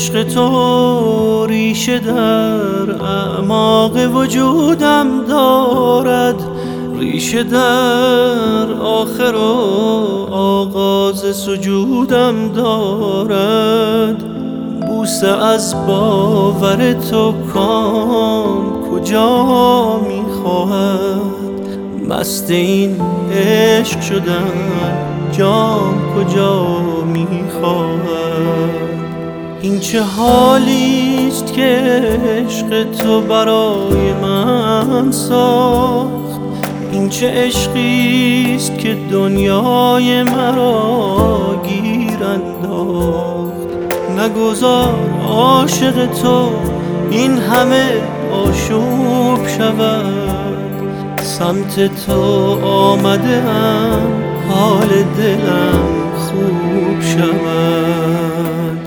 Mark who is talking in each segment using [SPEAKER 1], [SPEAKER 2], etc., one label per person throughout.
[SPEAKER 1] عشق تو ریشه در اعماق وجودم دارد، ریشه در آخر و آغاز سجودم دارد. بوسه از باور تو کام کجا میخواهد، مست این عشق شدن جام کجا میخواهد. این چه حالیست که عشق تو برای من ساخت، این چه عشقیست که دنیای مرا گیر انداخت. نگذار عاشق تو این همه آشوب شود، سمت تو آمده ام حال دلم خوب شود.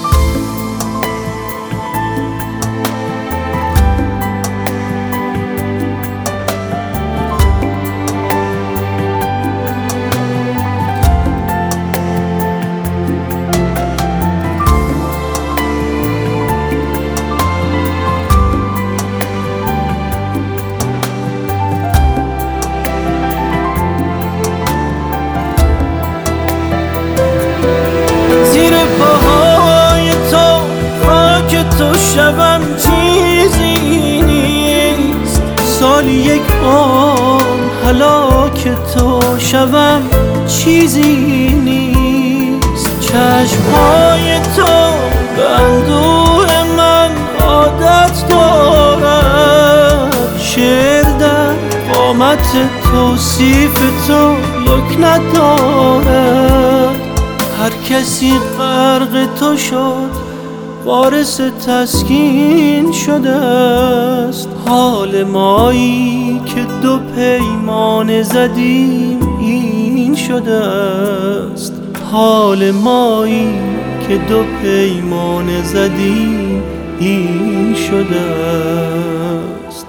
[SPEAKER 1] شبم چیزی نیست، سالی یک عمر هلاک تو شبم چیزی نیست. چشمهای تو به اندوه من عادت دارد، شعر در قامت توصیف تو یک ندارد. هر کسی غرق تو شد وارث تسکین شده است، حال مایی که دو پیمانه زدیم این شده است. حال مایی که دو پیمانه زدیم این شده است.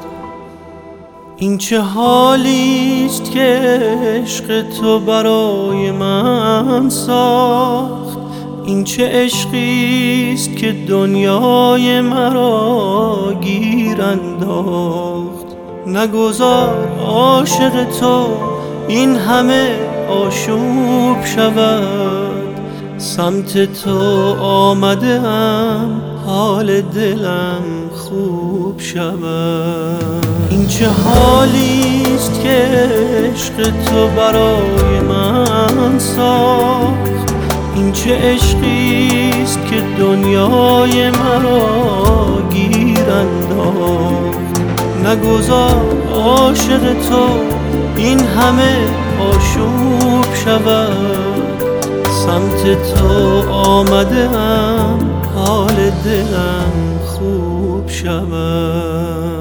[SPEAKER 1] این چه حالیست که عشق تو برای من ساخت، این چه عشقیست که دنیای مرا گیر انداخت. نگذار عاشق تو این همه آشوب شود، سمت تو آمده ام حال دلم خوب شود. این چه حالیست که عشق تو برای من ساخت، این چه عشقیست که دنیای مرا گیر انداخت. نگذار عاشق تو این همه آشوب شود، سمت تو آمده ام حال دلم خوب شود.